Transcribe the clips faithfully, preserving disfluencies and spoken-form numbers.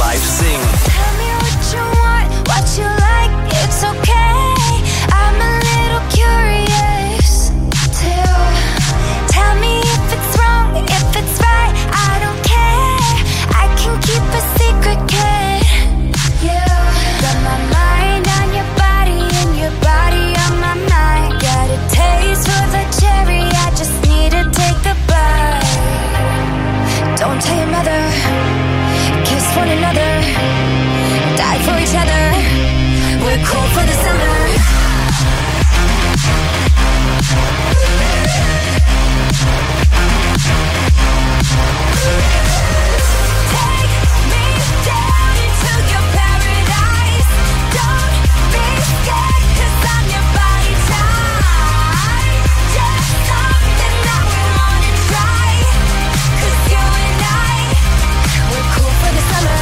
live sing. Tell me what you want, what you like, it's okay. I'm a little curious too. Tell me if it's wrong, if it's right, I don't care. I can keep a secret, kid. Yeah, got my mind on your body and your body on my mind. Got a taste for the cherry, I just need to take a bite. Don't tell your mother, kiss one another, die for each other. We're cool for the summer. Take me down into your paradise. Don't be scared, 'cause I'm your body type. Just something that we wanna try. 'Cause you and I, we're cool for the summer.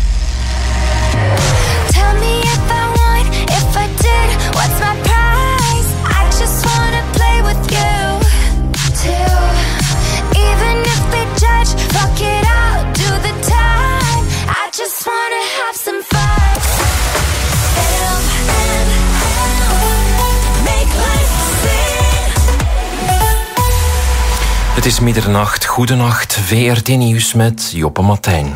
Tell me if I won, if I did, what's my prize? I just wanna play with you too. Even if they judge, fuck it out, do the time. I just wanna have some fun. Help and help, make life sing. Het is middernacht, goedenacht, V R T Nieuws met Joppe Martijn.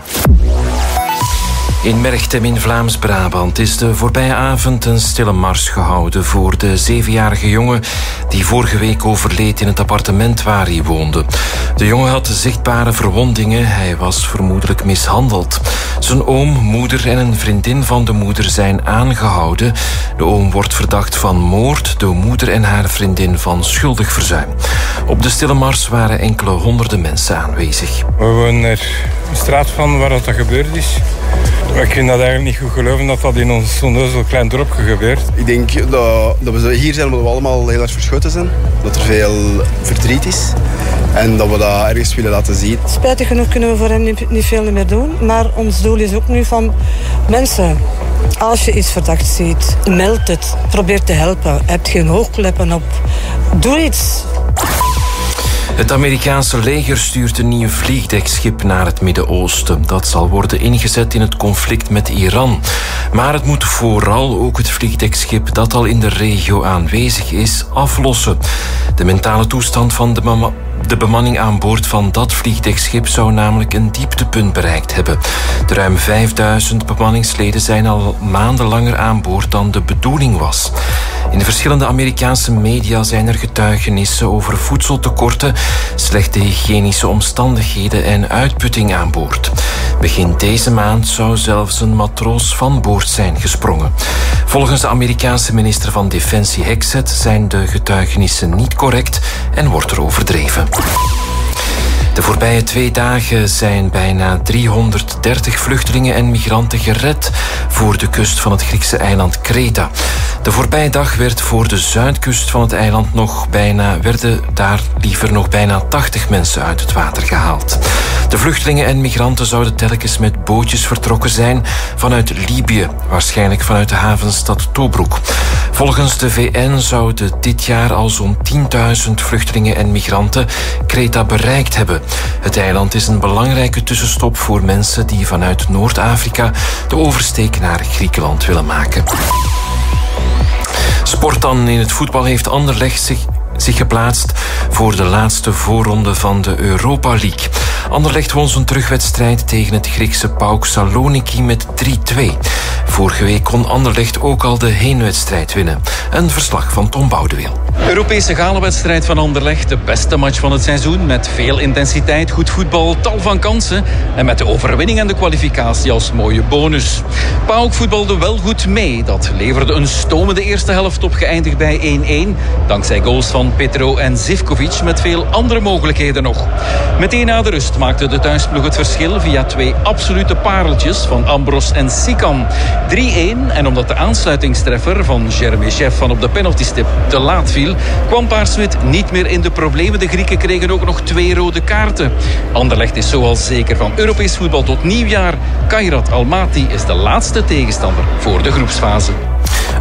In Merchtem in Vlaams-Brabant is de voorbije avond een stille mars gehouden voor de zevenjarige jongen die vorige week overleed in het appartement waar hij woonde. De jongen had zichtbare verwondingen, hij was vermoedelijk mishandeld. Zijn oom, moeder en een vriendin van de moeder zijn aangehouden. De oom wordt verdacht van moord, de moeder en haar vriendin van schuldig verzuim. Op de stille mars waren enkele honderden mensen aanwezig. We wonen er een straat van waar dat gebeurd is. Maar ik vind dat eigenlijk niet goed geloven dat dat in ons zo'n heel klein dorpje gebeurt. Ik denk dat, dat we hier zijn omdat we allemaal heel erg verschoten zijn. Dat er veel verdriet is. En dat we dat ergens willen laten zien. Spijtig genoeg kunnen we voor hem niet, niet veel meer doen. Maar ons doel is ook nu van mensen. Als je iets verdacht ziet, meld het. Probeer te helpen. Heb geen hoogkleppen op. Doe iets. Het Amerikaanse leger stuurt een nieuw vliegdekschip naar het Midden-Oosten. Dat zal worden ingezet in het conflict met Iran. Maar het moet vooral ook het vliegdekschip dat al in de regio aanwezig is aflossen. De mentale toestand van de mama... De bemanning aan boord van dat vliegdekschip zou namelijk een dieptepunt bereikt hebben. De ruim vijfduizend bemanningsleden zijn al maanden langer aan boord dan de bedoeling was. In de verschillende Amerikaanse media zijn er getuigenissen over voedseltekorten, slechte hygiënische omstandigheden en uitputting aan boord. Begin deze maand zou zelfs een matroos van boord zijn gesprongen. Volgens de Amerikaanse minister van Defensie Hexet zijn de getuigenissen niet correct en wordt er overdreven. De voorbije twee dagen zijn bijna driehonderddertig vluchtelingen en migranten gered voor de kust van het Griekse eiland Kreta. De voorbije dag werd voor de zuidkust van het eiland nog bijna, werden daar liever nog bijna tachtig mensen uit het water gehaald. De vluchtelingen en migranten zouden telkens met bootjes vertrokken zijn vanuit Libië, waarschijnlijk vanuit de havenstad Tobruk. Volgens de V N zouden dit jaar al zo'n tienduizend vluchtelingen en migranten Kreta bereikt hebben. Het eiland is een belangrijke tussenstop voor mensen die vanuit Noord-Afrika de oversteek naar Griekenland willen maken. Sport dan. In het voetbal heeft Anderlecht zich, zich geplaatst voor de laatste voorronde van de Europa League. Anderlecht won zijn terugwedstrijd tegen het Griekse PAOK Saloniki met drie twee. Vorige week kon Anderlecht ook al de heenwedstrijd winnen. Een verslag van Tom Boudewil. Europese galenwedstrijd van Anderlecht. De beste match van het seizoen. Met veel intensiteit, goed voetbal, tal van kansen. En met de overwinning en de kwalificatie als mooie bonus. PAOK voetbalde wel goed mee. Dat leverde een stomende eerste helft op, geëindigd bij één-één. Dankzij goals van Petro en Zivkovic met veel andere mogelijkheden nog. Meteen na de rust maakte de thuisploeg het verschil via twee absolute pareltjes van Ambros en Sikan. drie-één en omdat de aansluitingstreffer van Jeremychev van op de penaltystip te laat viel, kwam Paarswit niet meer in de problemen. De Grieken kregen ook nog twee rode kaarten. Anderlecht is zoals zeker van Europees voetbal tot nieuwjaar. Kairat Almaty is de laatste tegenstander voor de groepsfase.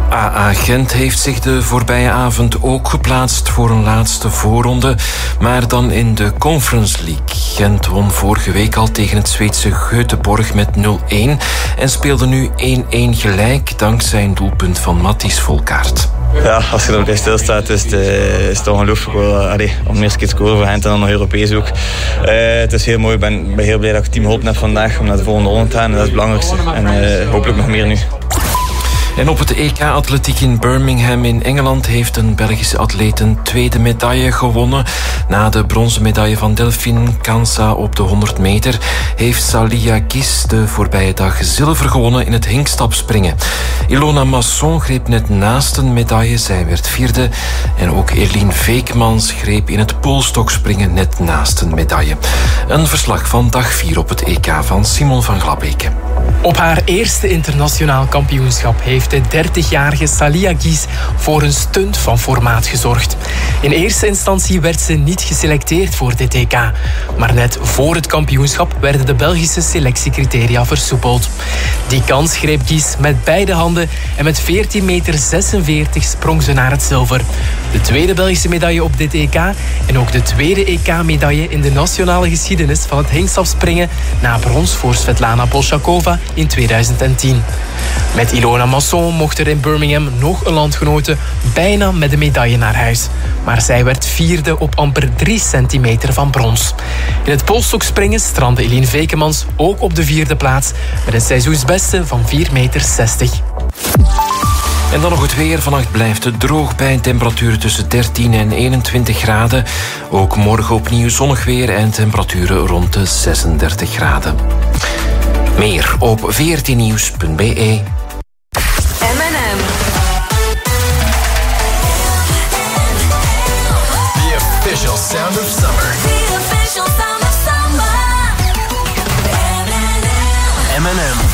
A A Gent heeft zich de voorbije avond ook geplaatst voor een laatste voorronde, maar dan in de Conference League. Gent won vorige week al tegen het Zweedse Göteborg met nul-een en speelde nu één-één gelijk dankzij een doelpunt van Matthijs Volkaert. Ja, als je er bij stilstaat is het, uh, is het ongelooflijk wel, uh, allee, om de eerste keer te scoren voor Gent en dan nog Europees ook. Uh, het is heel mooi, ik ben, ben heel blij dat ik het team geholpen heb vandaag om naar de volgende ronde te gaan. En dat is het belangrijkste. En uh, hopelijk nog meer nu. En op het E K-atletiek in Birmingham in Engeland heeft een Belgische atleet een tweede medaille gewonnen. Na de bronzen medaille van Delphine Kansa op de honderd meter heeft Salia Gis de voorbije dag zilver gewonnen in het hinkstapspringen. Ilona Masson greep net naast een medaille, zij werd vierde. En ook Eline Veekmans greep in het poolstokspringen net naast een medaille. Een verslag van dag vier op het E K van Simon van Glabeke. Op haar eerste internationaal kampioenschap heeft de dertigjarige Salia Gis voor een stunt van formaat gezorgd. In eerste instantie werd ze niet geselecteerd voor dit E K. Maar net voor het kampioenschap werden de Belgische selectiecriteria versoepeld. Die kans greep Gis met beide handen en met veertien meter zesenveertig sprong ze naar het zilver. De tweede Belgische medaille op dit E K en ook de tweede E K-medaille in de nationale geschiedenis van het hinkstapspringen na brons voor Svetlana Bolshakova in tweeduizend tien. Met Ilona Masson mocht er in Birmingham nog een landgenote bijna met de medaille naar huis. Maar zij werd vierde op amper drie centimeter van brons. In het poolstokspringen strandde Eline Veekmans ook op de vierde plaats met een seizoensbeste van vier meter zestig. En dan nog het weer. Vannacht blijft het droog bij een temperatuur tussen dertien en eenentwintig graden. Ook morgen opnieuw zonnig weer en temperaturen rond de zesendertig graden. Meer op veertien nieuws punt b e. M en M. The official sound of summer. The official sound of summer. M and M.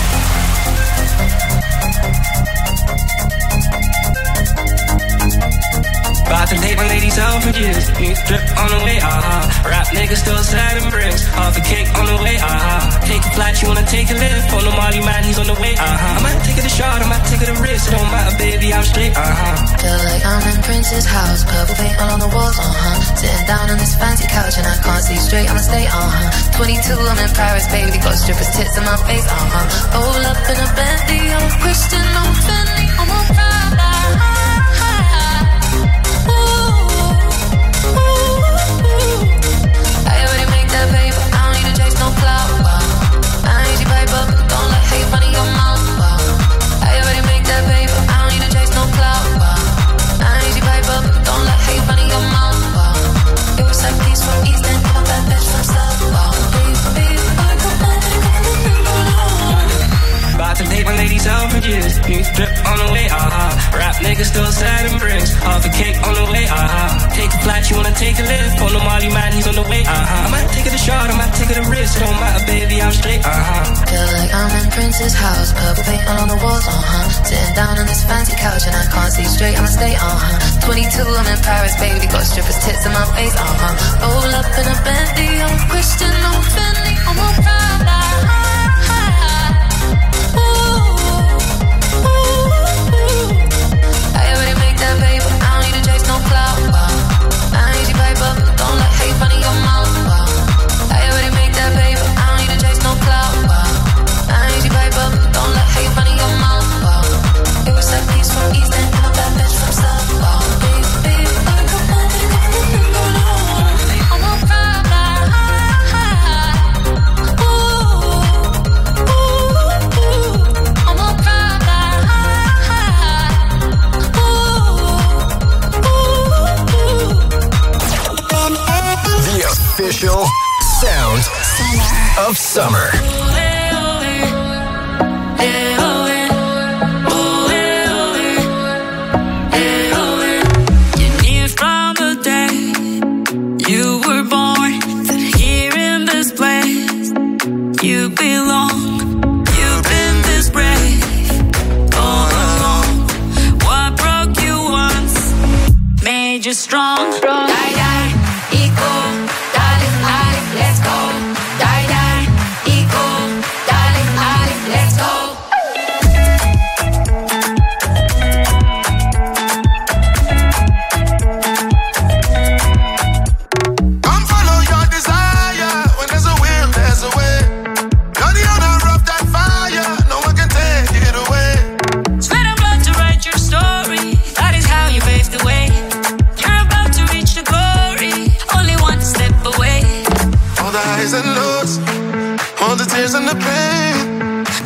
About to date my ladies out for years. New drip on the way, ah. Rap niggas still sliding bricks. Half a cake on the way, ah. Take a flight, you wanna take a lift. On the Molly man, he's on the way, ah. I might take it a shot, I might take it a risk. It don't matter, baby, I'm straight, ah. Feel like I'm in Prince's house. Purple paint all on the walls, uh-huh. Sitting down on this fancy couch and I can't see straight, I'ma stay, uh-huh. twenty-two, I'm in Paris, baby. Got strippers' tits in my face, uh-huh. Roll up in a Bentley, I'm a Christian, I'm a Bentley, I'm a Prada. Ladies out for years, new drip on the way, ah. Rap niggas still sliding bricks, half a cake on the way, ah. Take a flight, you wanna take a lift. On the Molly man, he's on the way, ah. I might take it a shot, I might take it a risk. It don't matter, baby, I'm straight, ah. Feel like I'm in Prince's house. Purple paint all on the walls, uh-huh. Sitting down on this fancy couch and I can't see straight, I'ma stay, uh-huh. twenty-two, I'm in Paris, baby. Got strippers' tits in my face, uh-huh. Roll up in a Bentley, I'm a Christian, I'm a Bentley, I'm a Prada. Official sound of summer. Strong, die, die, equal, darling, I, let's go. Die, die, equal, darling, I, let's go.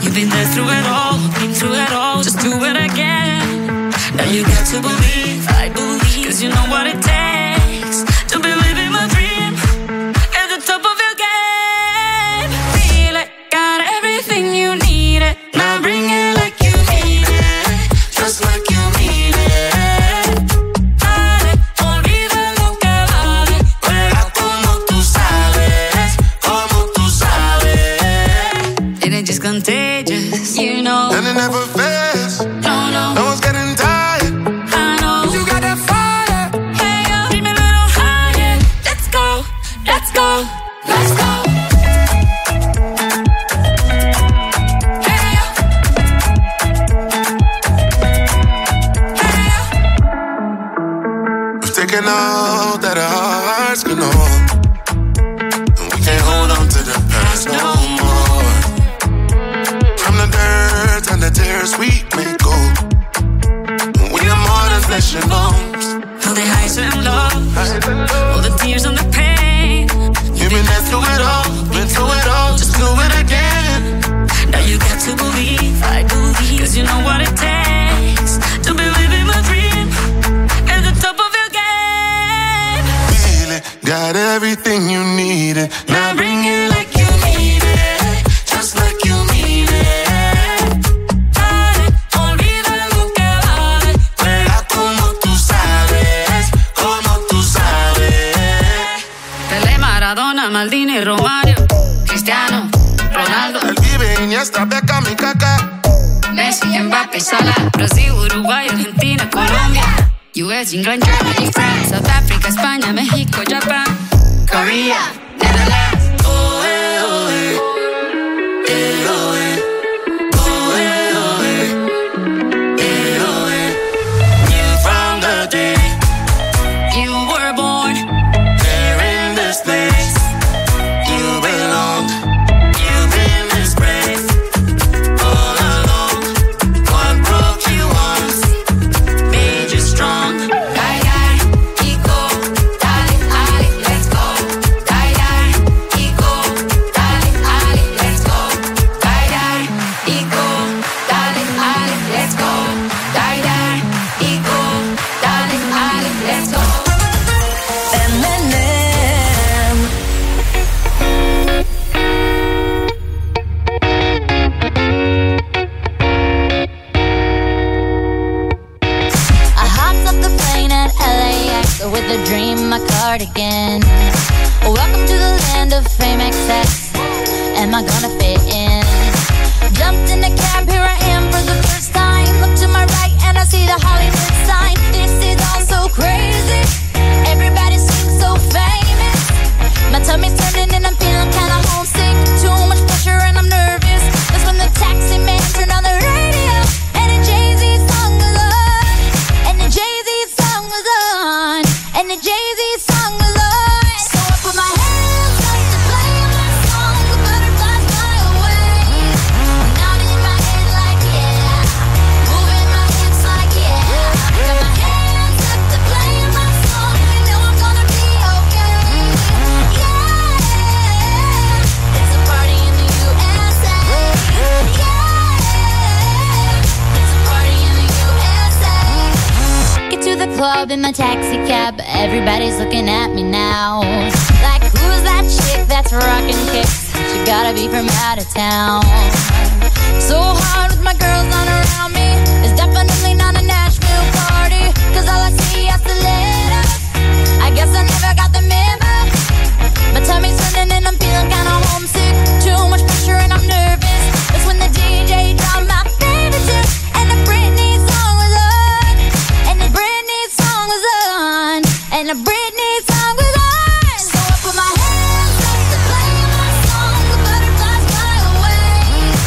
You've been there through it all, been through it all, just do it again. Now you got to believe, I believe, cause you know what it takes to believe in my dream. At the top of your game, feel it, got everything you need it. Now bring it like you mean it, just like you mean it. Dale, olvida lo que vale, juega como tú sabes, como tú sabes. It ain't just contagious, you know. And it never fails. No, no, no one's getting tired. I know. You got that fire. Hey, yo, dream a little higher. Let's go, let's go, let's go. Taking all that our hearts can hold, and we can't hold on to the past no more. From the dirt and the tears we may go, and we are more than flesh and bones. All the highs and lows, all the tears and the pain. You've been there through it all, been through it all, just do it again. Now you got to believe, I believe, cause you know what it takes to believe in my dream. At the top of your game, feel it, got everything you needed. now bring it like you mean it, just like you mean it. Dale, olvida lo que vale, juega como tú sabes, como tú sabes. Pelé, Maradona, Maldini, Romario, Cristiano, Ronaldo, El Vive, Iniesta, Beckham y Kaká, Messi, Mbappé, Salah, Brasil, Uruguay, Argentina, Colombia, U S, England, Germany, France, South Africa, España, México, Japan, Korea, Netherlands. Oh, eh, oh, eh. Eh, oh, eh. Oh, eh, oh, eh. Eh, oh, eh. knew from the day You were born there in this place. You belong, you've been disgraced all along. What broke you once made you strong. Die, die, ego, dale, ale, let's go. Die, die, ego, dale, ale, let's go. Die, die, ego, dale, ale, let's go. Die, die, ego, dale, ale, let's go. M and M. I hopped off the plane at L A X with a dream, my cardigan. Welcome to the land of fame excess. Am I gonna fit in? Jumped in the cab, here I am for the first time. Look to my right and I see the Hollywood sign. This is all so crazy. Everybody seems so famous. My tummy's turning and I'm feeling kinda homesick. Too much pressure and I'm nervous. That's when the taxi man turned on the radio and a Jay-Z song was on. And the Jay-Z song was on. And the Jay-Z song was on. So I put my hands up to play my song. The butterflies fly away. Nodding my head like yeah. Moving my hips like yeah. Got my hands up to play my song. You know I'm gonna be okay. Yeah. It's a party in the U S A. Yeah. It's a party in the U S A. Get to the club in my taxi cab. Everybody's looking at me now. Like, who's that chick that's rockin' kicks? She gotta be from out of town. So hard with my girls on around me. It's definitely not a Nashville party. Cause all I see is the letters. I guess I never got the memo. My tummy's turning and I'm feeling kinda homesick. Too much pressure and I'm nervous. That's when the D J dropped my favorite tune. And the Britney song was on. And the Britney song was on. And the Britney song was on. So I put my hands up to play my song. The butterflies fly away.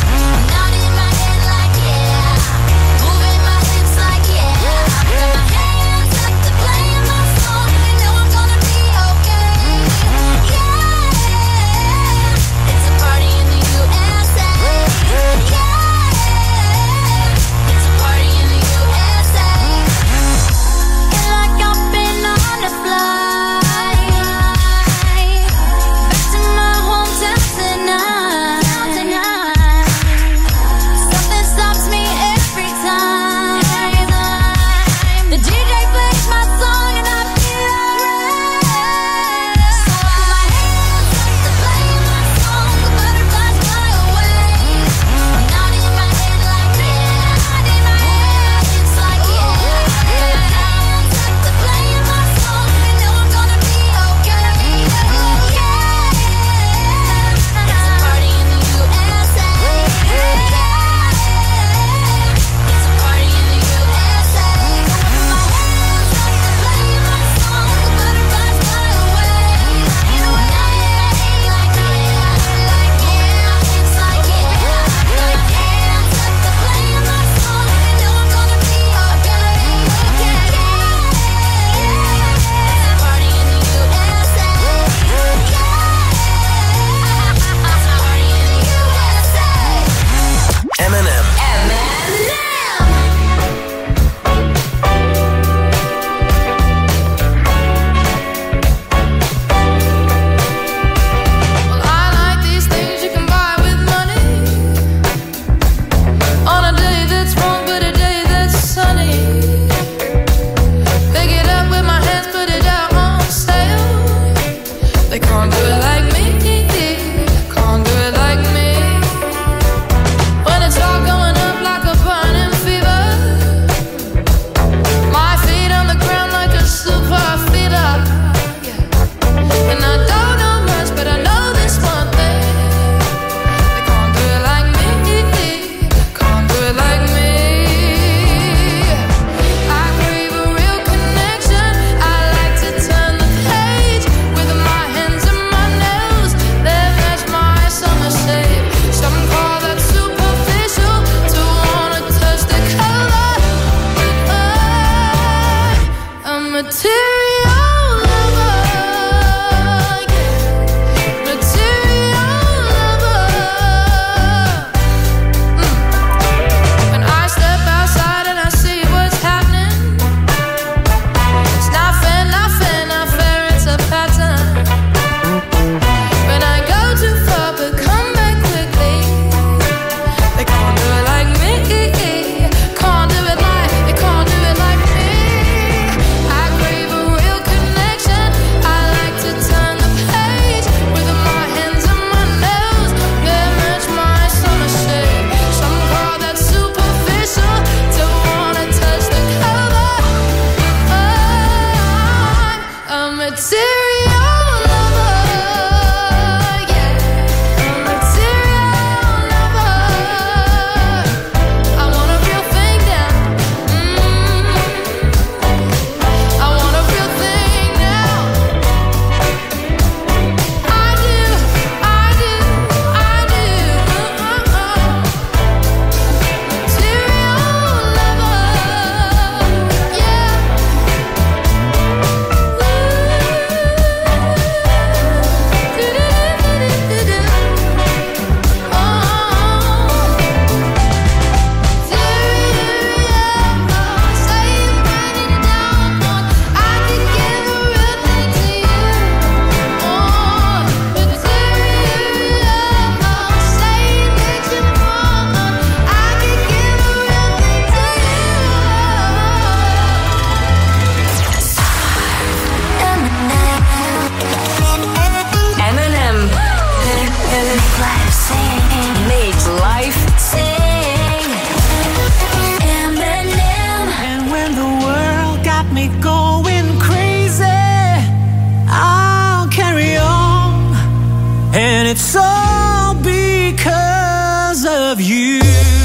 you.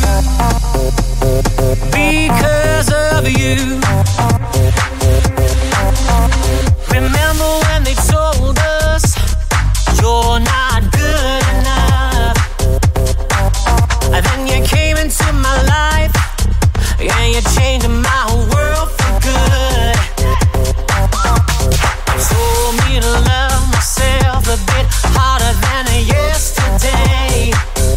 Because of you. Remember when they told us you're not good enough, and then you came into my life and you changed my world for good. Told me to love myself a bit harder than yesterday.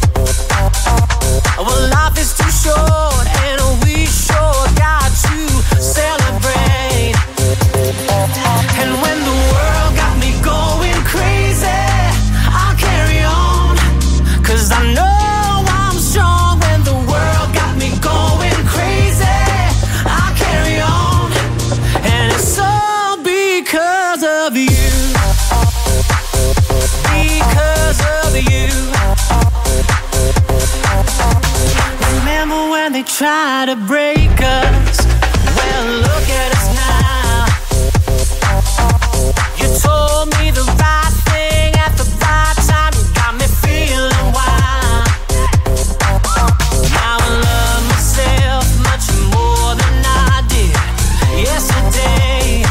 Well, life is too short and we sure got to celebrate. And when the world got me going crazy, I'll carry on, 'cause I know I'm strong. When the world got me going crazy, I'll carry on, and it's all because of you. Because of you. Remember when they tried to break us? Well, look at us now. You told me the right thing at the right time. You got me feeling wild. Now I love myself much more than I did yesterday.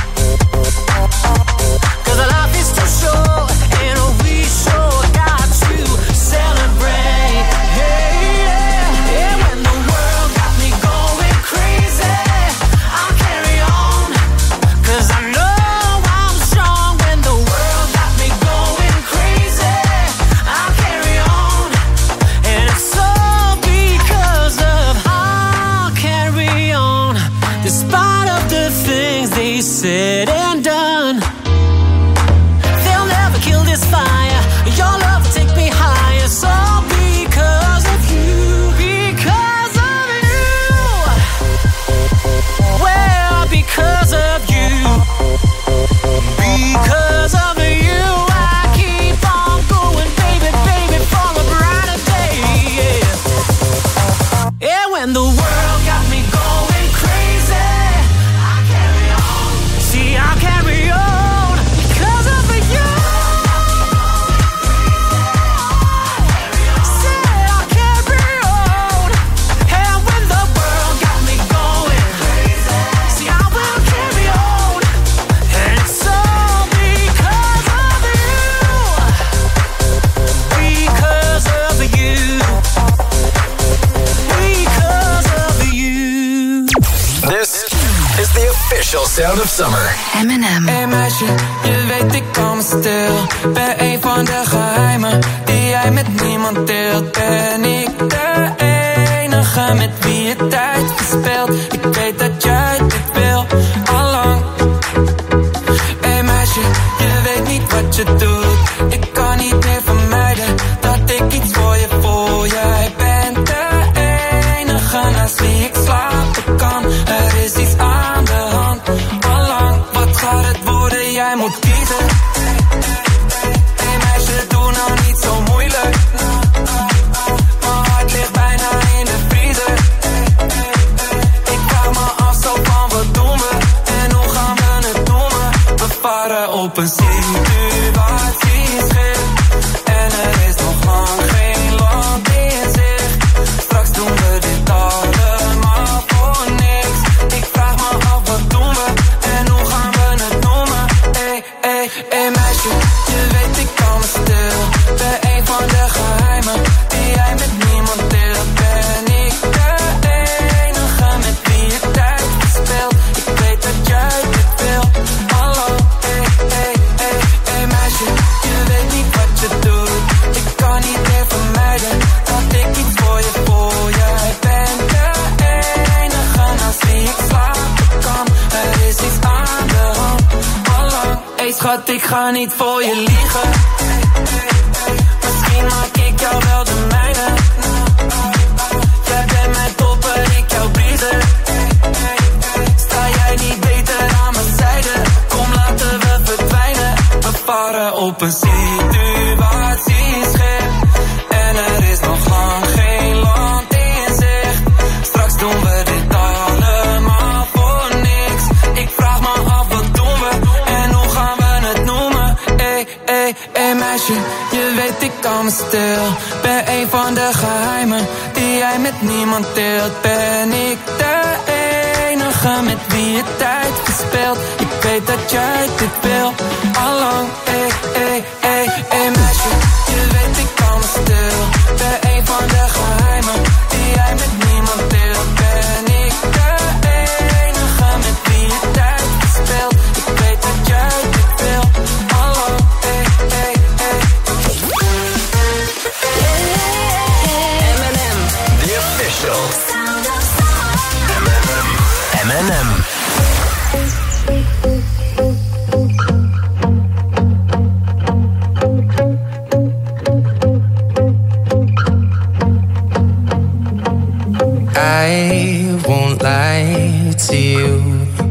'Cause life is too short and we sure got to celebrate. Hey, yeah, yeah. When the world got me going crazy, I'll carry on, 'cause I know I'm strong. When the world got me going crazy, I'll carry on, and it's all because of I'll carry on, despite of the things they said and done. They'll never kill this fire. Your love will take me higher. It's all because of you. Because of you. Well, because of you. Because of you, I keep on going, baby, baby, for a brighter day. Yeah. Yeah, when the world got me going crazy, I carry on. See, I carry on because of you. Say I carry on. And when the world got me going crazy, see, I will carry on, and it's all because of you. Because of you. Because of you. This is the official sound of summer. Eminem. Hey meisje, je weet ik kan me stil. Ben een van de geheimen die jij met niemand deelt. Ben ik de enige met wie je tijd verspeelt. Ik weet dat jij dit wil, allang. Hey meisje, je weet niet wat je doet. Ik kan niet meer vermijden dat ik iets voor je voel. Jij bent de enige naast wie ik slapen kan. Er is iets aan de hand, allang. Wat gaat het worden? Jij moet kiezen. Hey meisje, doe nou niet zo moeilijk. Mijn hart ligt bijna in de vriezer. Ik vraag me af zo van wat doen we en hoe gaan we het noemen. We varen op een situatieschip en er is nog lang geen land in zicht. Straks doen we dit allemaal voor niks. Ik vraag me af wat doen we en hoe gaan we het noemen. Ey, ey, ey meisje, je weet ik kan me stil. Ben een van de geheimen die jij met niemand deelt. Ben ik de enige met wie je tijd verspeelt. Ik weet dat jij dit wil, hallo. Ey, ey, ey, ey meisje, je weet niet wat je doet. Ik kan niet meer vermijden dat ik iets voor je voel. Jij bent de enige naast wie ik slapen kan. Er is iets aan de hand, allang. Ey schat, ik ga niet voor je liegen. Misschien maak ik jou wel de mijne. Jij bent mijn topper, ik jou briezer. Sta jij niet beter aan mijn zijde? Kom laten we verdwijnen. We varen op een situatieschip en er is nog lang geen land in zicht. Straks doen we dit allemaal voor niks. Ik vraag me af wat doen we en hoe gaan we het noemen. Ey, ey, ey meisje, je weet ik kan me stil. Ben een van de geheimen die jij met niemand deelt. Ben ik de enige met wie je tijd verspeelt? Ik weet dat jij dit wil, allang. Ey, ey, ey, ey meisje, je weet ik kan me stil. Ben een van de geheimen die jij met niemand deelt. Ben ik de enige met wie je tijd verspeelt? Ik weet dat jij dit wil, allang. Ey, ey, ey. M and M, the official sound of M and M. I won't lie to you.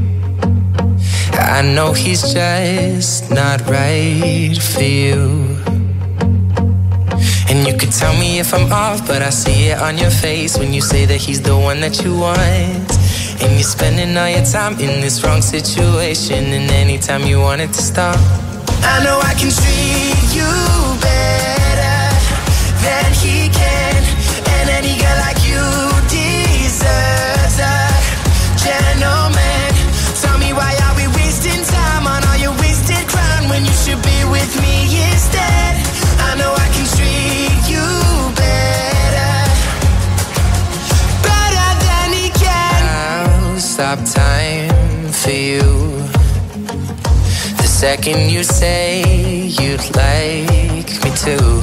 I know he's just not right for you. And you could tell me if I'm off, but I see it on your face when you say that he's the one that you want. And you're spending all your time in this wrong situation, and anytime you want it to stop, I know I can treat you better than he can. And any girl like you deserves a gentleman. Tell me why are we wasting time on all your wasted crown when you should be with me instead? I know I can treat you better, better than he can. I'll stop time for you the second you say you'd like me to.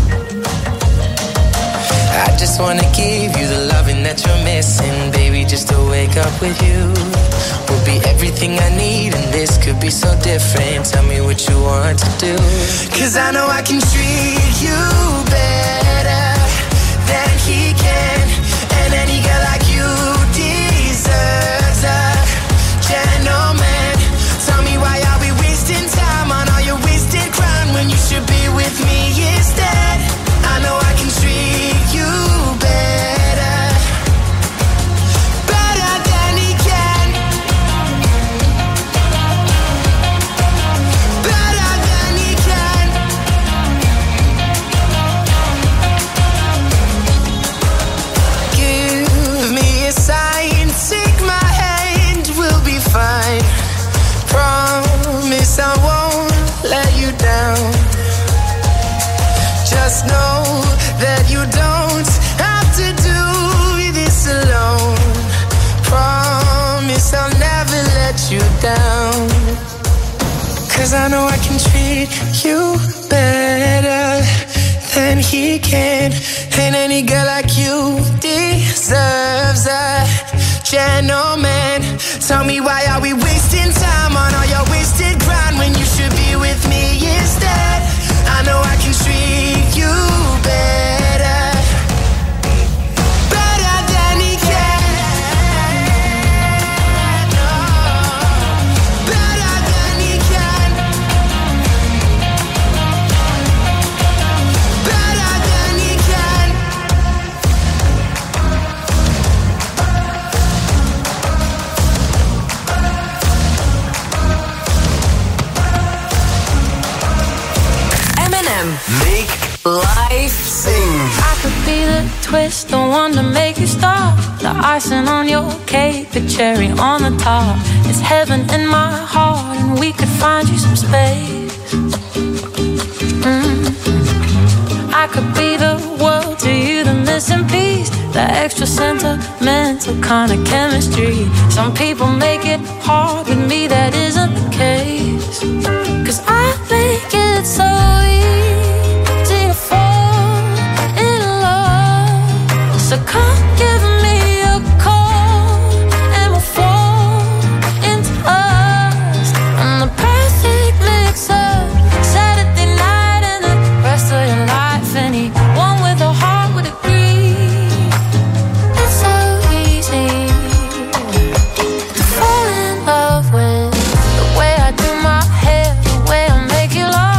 I just wanna give you the loving that you're missing, baby, just to wake up with you will be everything I need, and this could be so different. Tell me what you want to do, 'cause I know I can treat you better than he can. And any girl like you deserves a gentleman. Tell me why are we wasting time on all your wasted crown when you should be with me instead? I know I can treat you better, better than he can, better than he can. Give me a sign, take my hand, we'll be fine. Promise I won't let you down. Just know that you don't have to do this alone. Promise I'll never let you down, 'cause I know I can treat you better than he can. And any girl like you deserves a gentleman. Tell me why are we wasting time on all your wasted ground when you should be with me instead? I know I can treat you better, better than he can, no, better than he can, better than he can. Make life sing. I could be the twist, the one to make you stop, the icing on your cake, the cherry on the top. It's heaven in my heart, and we could find you some space. Mm. I could be the world to you, the missing piece, the extra sentimental kind of chemistry. Some people make it hard, with me that isn't the case, 'cause I make it so easy to fall in love. So come give me a call, and we'll fall into us. I'm the perfect mix of Saturday night and the rest of your life. Anyone with a heart would agree. It's so easy to fall in love with the way I do my hair, the way I make you laugh.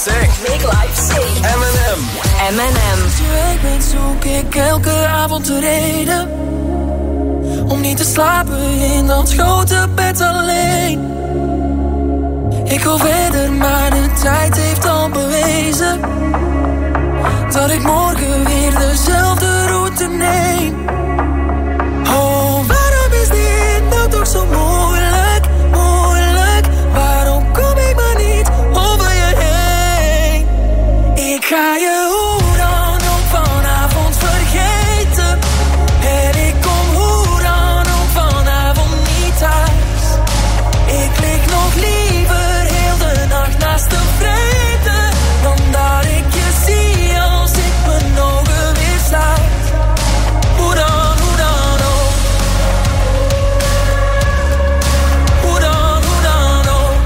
sing. Make life sing. Eminem. Eminem. Als je weg bent zoek ik elke avond de reden om niet te slapen in dat grote bed alleen. Ik wil verder, maar de tijd heeft al bewezen dat ik morgen weer dezelfde route neem. Oh, waarom is dit nou toch zo moeilijk, moeilijk? Waarom kom ik maar niet over je heen? Ik ga je hoe dan ook vanavond vergeten. En ik kom hoe dan ook vanavond niet thuis. Ik lig nog liever heel de nacht naast de vrede dan dat ik je zie als ik mijn ogen weer sluit. Hoe dan, hoe dan ook. Hoe dan, hoe dan ook.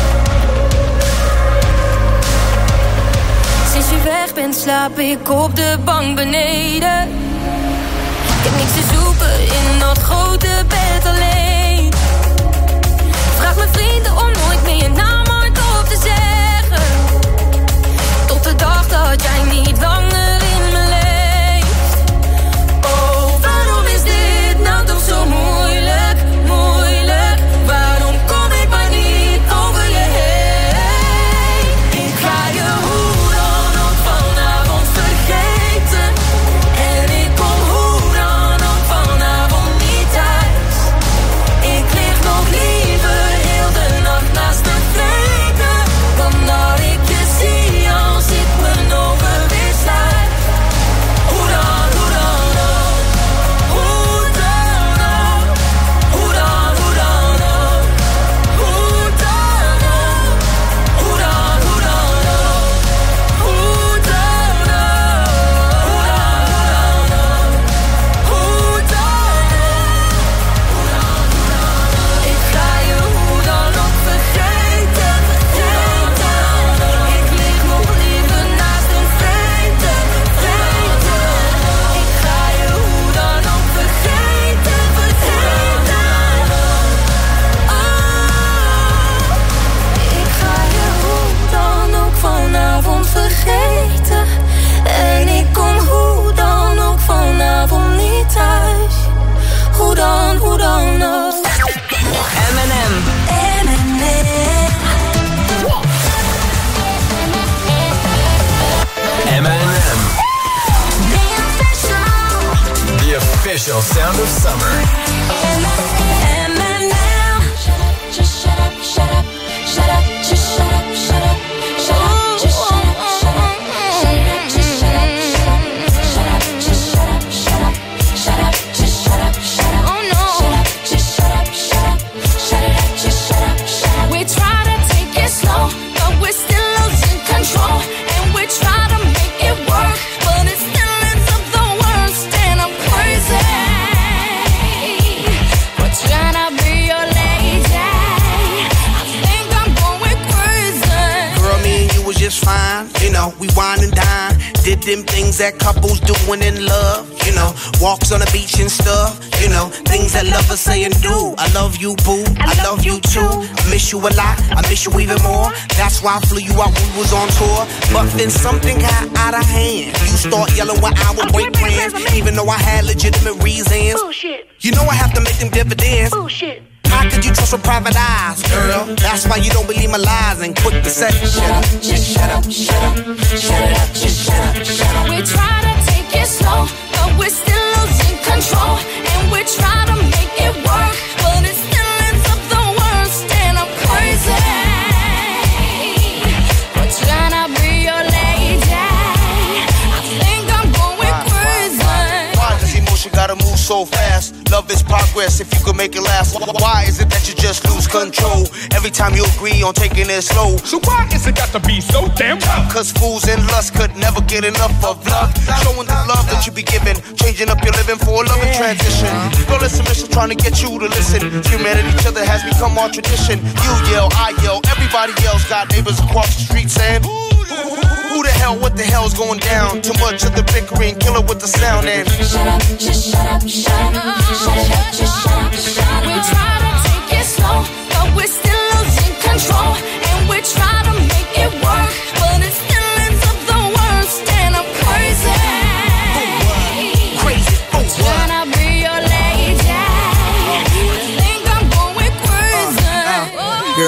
Sinds je weg bent slaap ik op de bank beneden. Ik heb niks te zoeken in dat grote bed alleen. Vraag mijn vrienden om nooit meer je naam hardop te zeggen. Tot de dag dat jij niet langer in me leeft. Oh, waarom is dit nou toch zo moeilijk, moeilijk? Waarom kom ik maar niet over je heen? Ik ga je hoe dan ook vanavond vergeten. En ik kom hoe dan ook vanavond niet thuis. Ik lig nog liever heel de nacht naast de vrede dan dat ik je zie als ik mijn ogen weer sluit. Hoe dan, hoe dan ook. Hoe dan ook. Hoe dan, hoe dan ook. Hoe dan ook. Hoe dan, hoe dan ook. Hoe dan ook. Hoe dan, hoe dan ook. Hoe dan ook. Ik ga je hoe dan ook vergeten, vergeten. Ik lig nog liever naast een vrede, vrede. Ik ga je hoe dan ook vergeten, vergeten. Oh, ik ga je hoe dan ook vanavond vergeten. En ik kom hoe dan ook vanavond niet thuis. Hoe dan, hoe dan ook. Eminem. Eminem. The official sound of summer. Just shut up, shut up, shut up, just shut up, shut up, shut up, just shut up, shut up, just shut up, shut up, just shut up, shut up, shut up, just shut up, shut up, oh no, just shut up, shut up, shut it up, just shut up, shut up. We try to take it slow, but we're still losing control, and we try to make it work, but it still ends up the worst, and I'm crazy. We're trying to be your lady. I think I'm going crazy. Girl, me and you was just fine. You know, we wine and dine. Did them things that couples do when in love. You know, walks on the beach and stuff. You know, things that lovers say and do. I love you, boo. I love you too. I miss you a lot. I miss you even more. That's why I flew you out when we was on tour. But then something got out of hand. You start yelling when I would break plans, even though I had legitimate reasons. Bullshit. You know I have to make them dividends. Bullshit. How could you trust with private eyes, girl? That's why you don't believe my lies and quick to say, shut up, just shut up, shut up, shut it up, just shut up, shut up. We try to take it slow, but we're still losing control, and we try to make it work, but it still ends up the worst, and I'm crazy. We're trying to be your lady. I think I'm going crazy. Why does emotion gotta move so fast? Love is progress if you could make it last. Why is it that you just lose control every time you agree on taking it slow? So why is it got to be so damn tough? Cause fools and lust could never get enough of love. Showing the love that you be giving, changing up your living for a loving transition. Girl, it's submission trying to get you to listen. Humanity, each other has become our tradition. You yell, I yell, everybody else got neighbors across the street saying, who the hell, what the hell's going down? Too much of the bickering, kill it with the sound and shut up, just shut up, shut up, shut it up, just shut up, shut up. We try to take it slow, but we're still losing control, and we try to make it work, but it's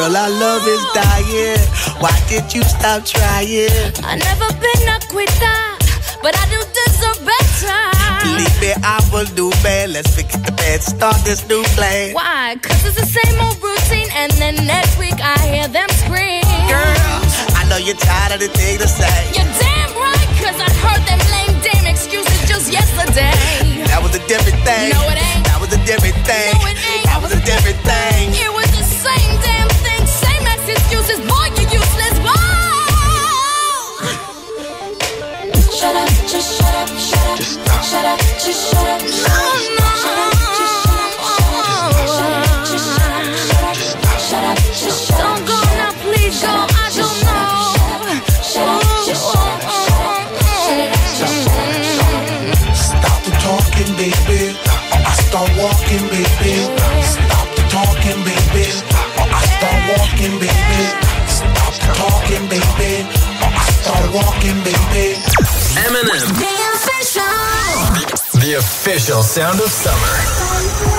Girl, our love is dying. Why did you stop trying? I never been a quitter, but I do deserve better. Believe me, I will do bad. Let's forget the bad, start this new plan. Why? Cause it's the same old routine, and then next week I hear them scream. Girl, I know you're tired of the thing to say. You're damn right, cause I heard them lame damn excuses just yesterday. That was a different thing. No, it ain't. That was a different thing. No, it ain't. That was a different thing. It was the same damn thing, same ass excuses. Boy, you useless. Whoa! Shut up, just shut up, shut up. Just stop. Shut up, just shut up. No, no. Shut up, just shut up. Shut up, just shut up. Shut up, just shut up. Don't go now, please go. I don't know. Shut up, just shut up. Stop the talking, baby. Or I start walking, baby. Stop the talking, baby. Or I start walking, baby. Stop the talking, baby. Or I start walking, baby. M and M. The official. The, the official sound of summer.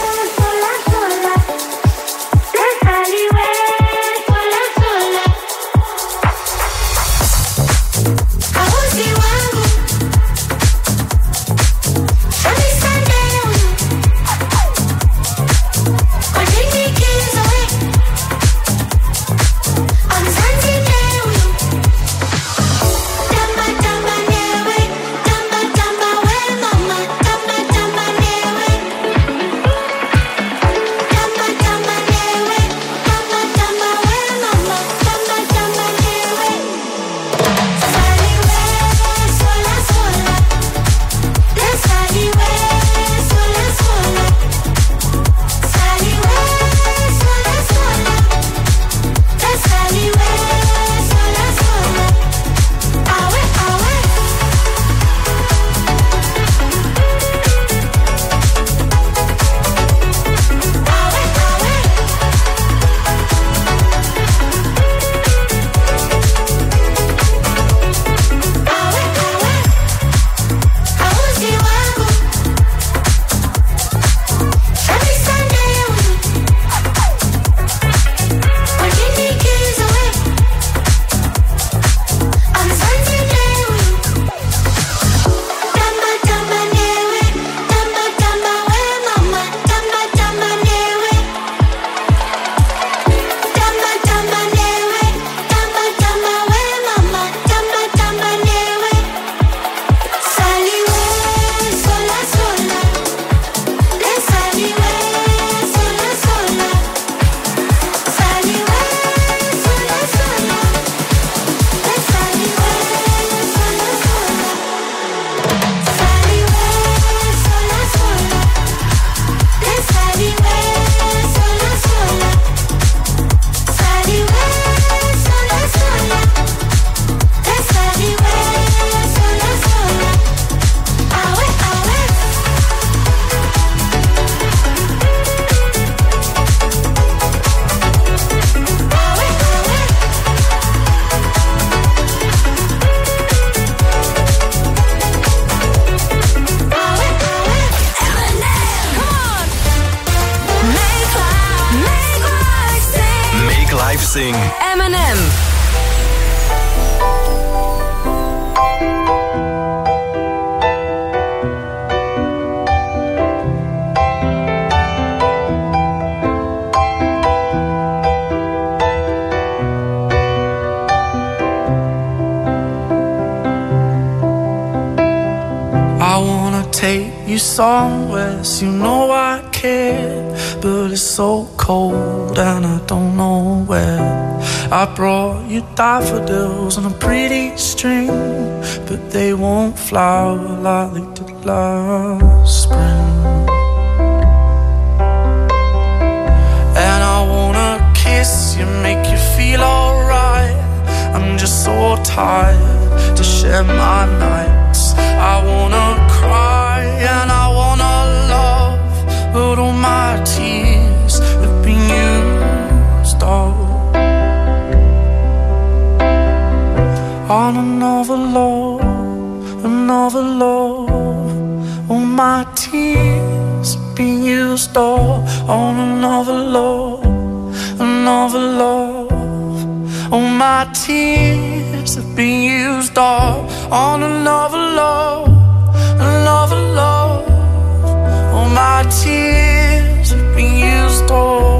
M and M. I wanna take you somewhere, so you know I care, but it's so cold and I don't know where. I brought you daffodils on a pretty string, but they won't flower like they did last spring. And I wanna kiss you, make you feel alright. I'm just so tired to share my nights. I wanna cry and I wanna love, but all my tears have been used up on another love, another love. All my tears have been used up on another love, another another love. All my tears have been used up on another love, another love. All my tears have been used up.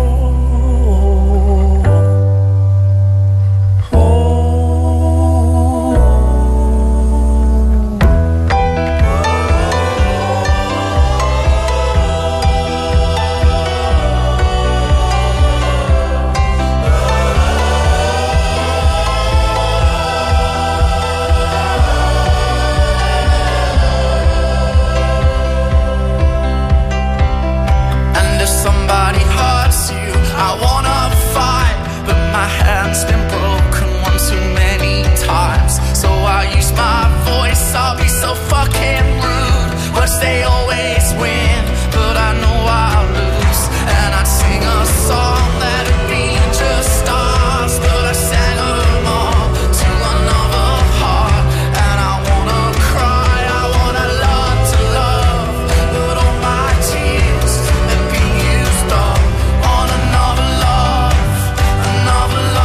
Hand's been broken one too many times, so I use my voice. I'll be so fucking rude. Words they always win, but I know I'll lose. And I'd sing a song that'd be just stars, but I sang them all to another heart. And I wanna cry, I wanna learn to love, but all my tears have been used up on another love, another love.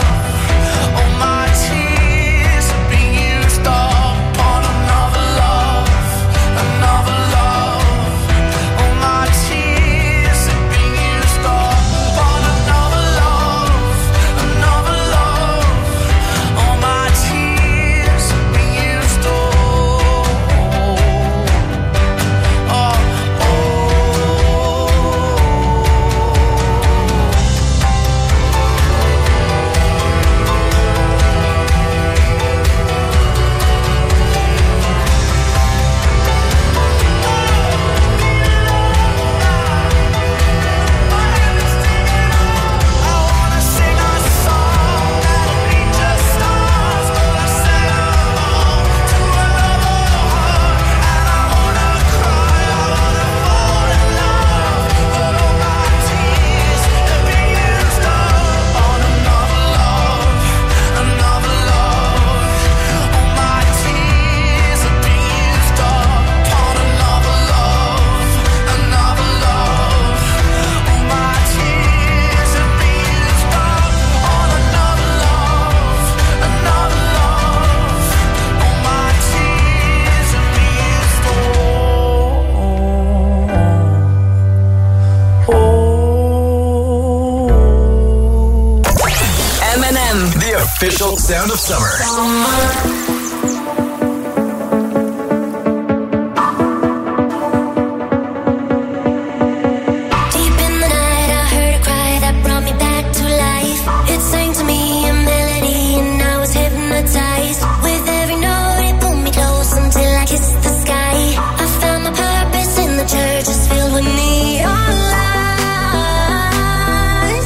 Official sound of summer.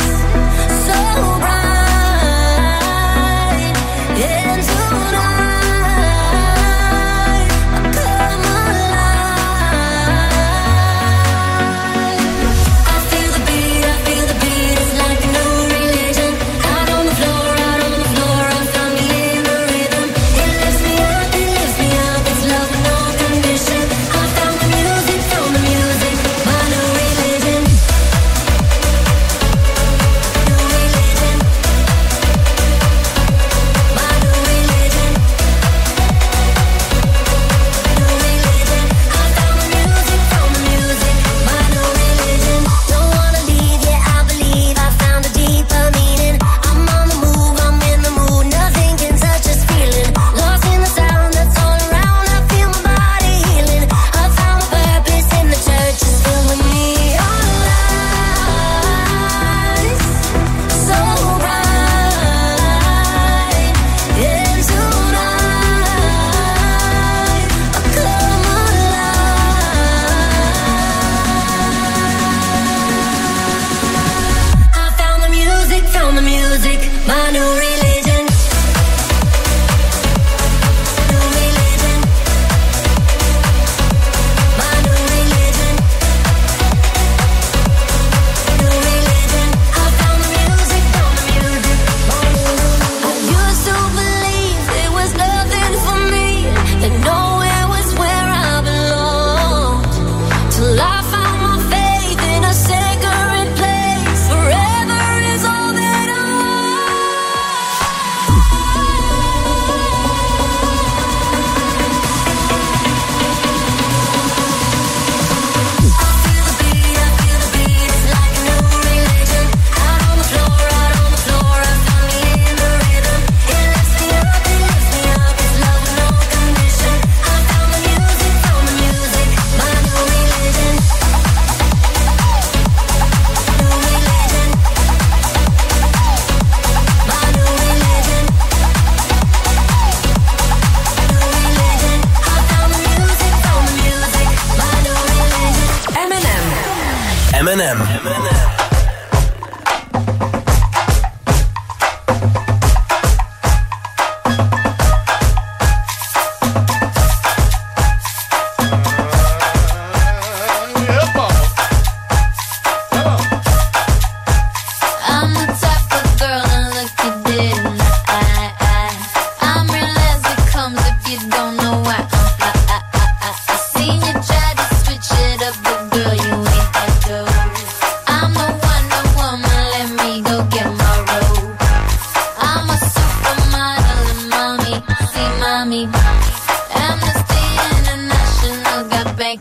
Tonight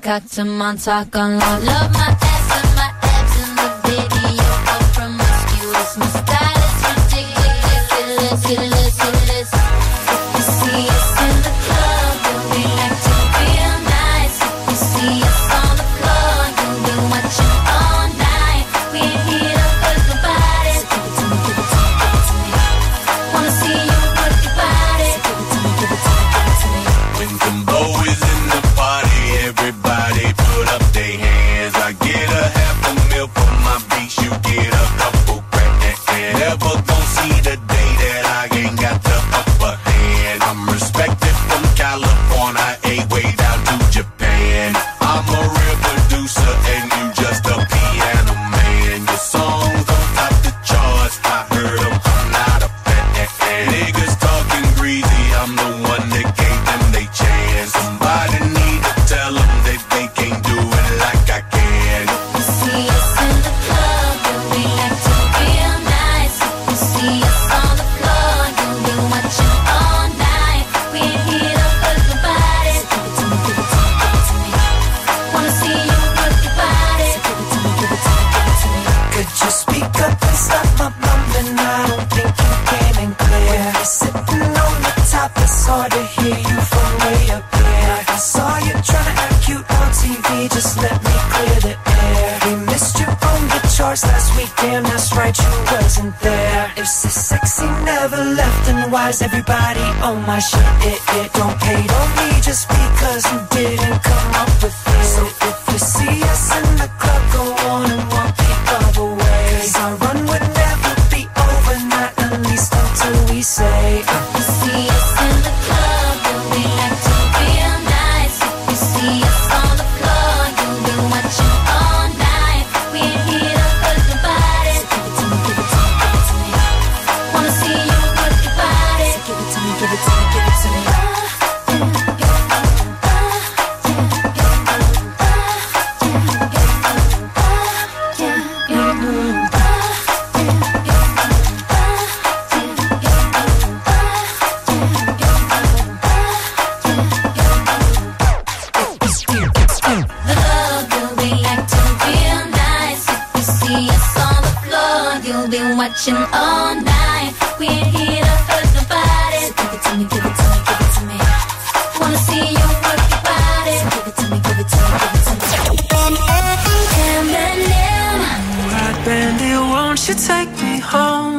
got to Montauk on law. Love my ass and my abs in the video. I'm promiscuous, my style is ridiculous, ridiculous, ridiculous. If you see us in the club, you'll be like to feel nice. If you see us on the floor, you'll be watching all night. We ain't here to hurt nobody. So give it to me, give it to me, give it to me. Wanna see you work your body. So give it to me, give it to me, give it to me. When Timbo is in the party, everybody put up their hands. I get a half a mil for my beats, you get a couple grand. Never gon' see the day that I ain't got the upper hand. I'm respected from California, a way down to Japan. I'm a real producer and you just a piano man. Your songs don't top the charts, I heard them, I'm not a fan. Niggas talking greasy, I'm the one that gave them they chance. Somebody need to tell them that they can't do it like I can. You see us in the club, you'll be like to feel nice. If you see us on the floor, you'll be watching all night. We ain't here to hurt nobody. So give it to me, give it to me, give it to me. Wanna see you work your body. So give it to me, give it to me, give it to me. Could you speak up and stop my mumbling? I don't think you came in clear. When you're sitting on the top, it's hard to hear you from way up here. I saw you trying to act cute on T V, just let me clear the air. We missed you on the charts last week, damn, that's right, you wasn't there. If so sexy never left, then why's everybody on my shit? It, it don't hate on me just because you didn't come up with it. So if you see us in the club, go on and walk the other way. 'Cause our run would never be over, not at least until we say uh. You see us in the club, you'll be like to feel nice. If you see us on the floor, you'll be watching all night. We ain't here to hurt nobody. So give it to me, give it to me, give it to me. Wanna see you work your body. So give it to me, give it to me, give it to me. The club, you'll be like to feel nice. If you see us on the floor, you'll be watching all night. We ain't here to hurt nobody. So give it to me, give it to me, give it to me. Wanna see you work your body. So give it to me, give it to me, give it to me. Eminem. Right, Bandit, won't you take me home?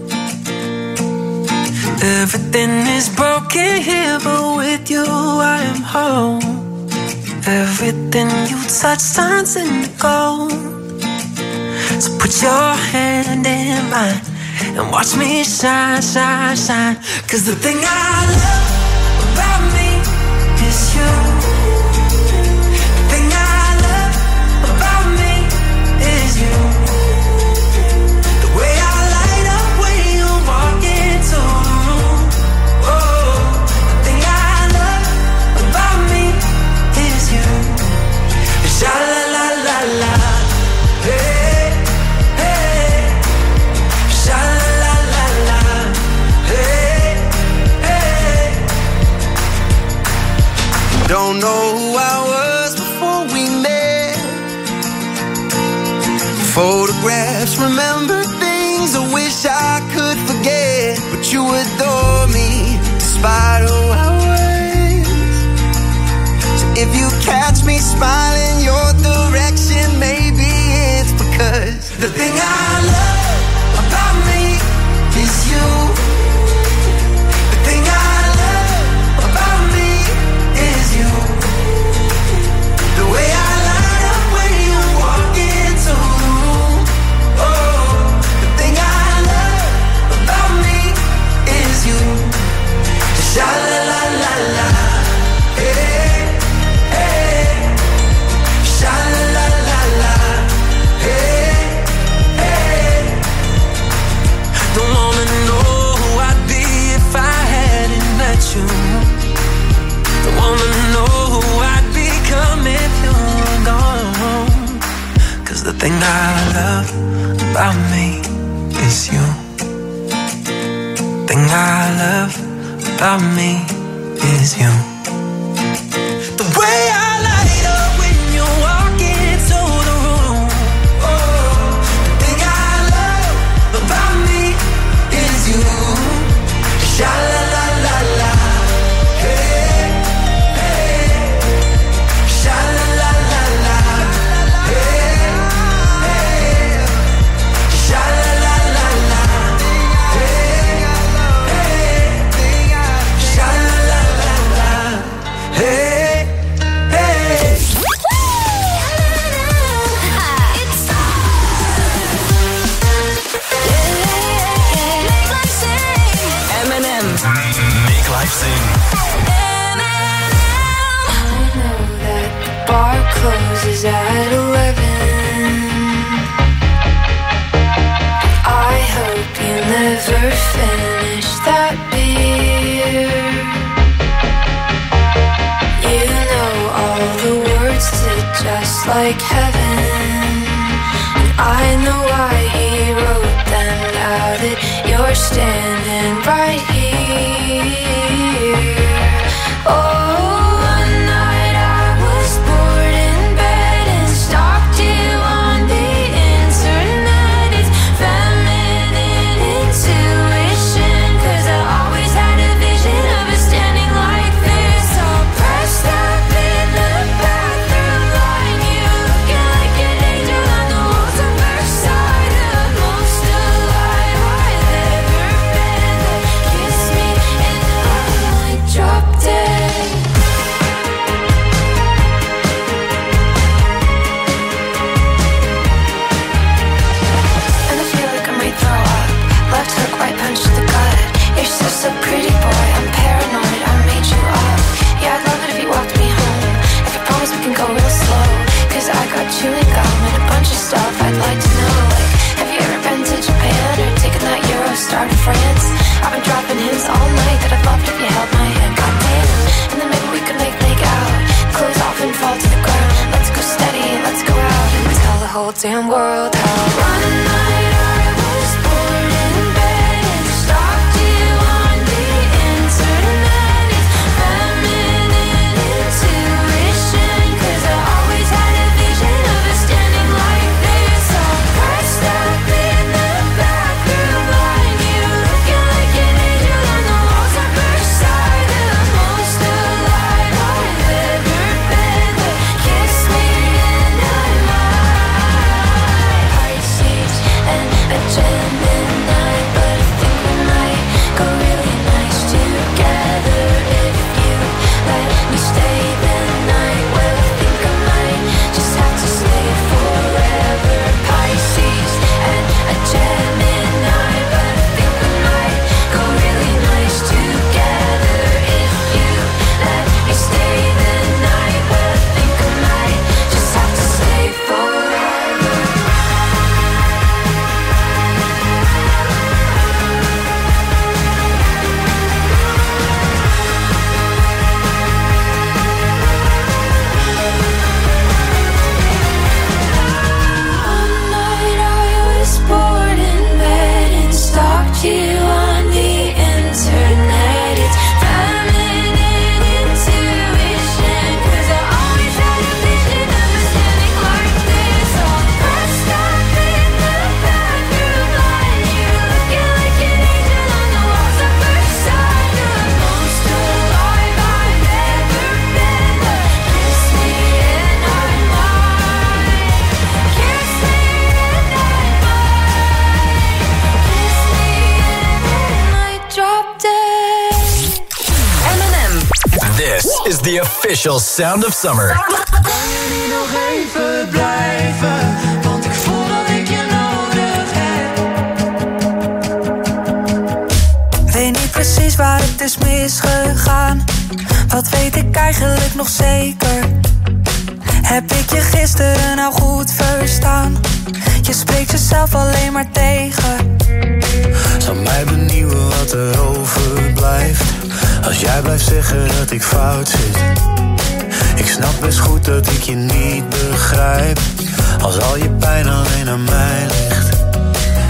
Everything is broken here, but with you I am home. Everything you touch turns into gold. So put your hand in mine and watch me shine, shine, shine. 'Cause the thing I love about me is you. The thing I love about me is you. The way I light up when you walk into the room. Oh, the thing I love about me is you. Sha la la la la, hey, hey. Sha la la la la, hey, hey. Don't know who I was before we met. Photographs, remember things I wish I could forget. But you adore me despite who I was. So if you catch me smiling your direction, maybe it's because The thing I love about me is you. The thing I love about me is you. The way I light up when you walk into the room. Oh, the thing I love about me is you. Sha la la la la, hey, hey. Sha la la la la, hey, hey. Don't wanna know who I'd be if I hadn't met you. Don't wanna know who I'd become if you were gone. 'Cause the thing I love about me is you. Thing I love about me is you. The way I light up when closes at eleven. I hope you never finish that beer. You know all the words to Just Like Heaven. And I know why he wrote them now that you're standing right here. Oh, so pretty boy, I'm paranoid, I made you up. Yeah, I'd love it if you walked me home. If you promise we can go real slow, cause I got chewing gum and a bunch of stuff I'd like to know. Like, have you ever been to Japan or taken that Eurostar to France? I've been dropping hints all night that I'd love it if you held my hand, goddamn. And then maybe we could make make out, close off and fall to the ground. Let's go steady, let's go out and tell the whole damn world how one night I was born in bed and stalked you on the internet. It's feminine intuition, cause I always had a vision of us standing like this, all pressed up in the bathroom line. You looking like an angel on the walls of Versailles. The most alive I've ever been, but kiss me and I might. Pisces and a Gemini, but I think we might go really nice together if you let me stay the night. Well, I think I might just have to stay forever. Pisces and a Gemini, but I think we might go really nice together if you let me stay the night. Well, I think I might just have to stay forever. One night I was bored in bed and stalked you on the internet. It's feminine intuition, cause I always had a vision of us standing like this, all pressed up in the bathroom line. You looking like an angel on the walls of Versailles. The most alive I've ever been, but kiss me and I might. Kiss me and I might. Kiss me and I might drop dead. M and M. This is the official sound of summer. Kan je nu nog even blijven? Want ik voel dat ik je nodig heb. Weet niet precies waar het is misgegaan. Wat weet ik eigenlijk nog zeker? Heb ik je gisteren nou goed verstaan? Je spreekt jezelf alleen maar tegen. Zal mij benieuwen wat er overblijft als jij blijft zeggen dat ik fout zit. Ik snap best goed dat ik je niet begrijp als al je pijn alleen aan mij ligt.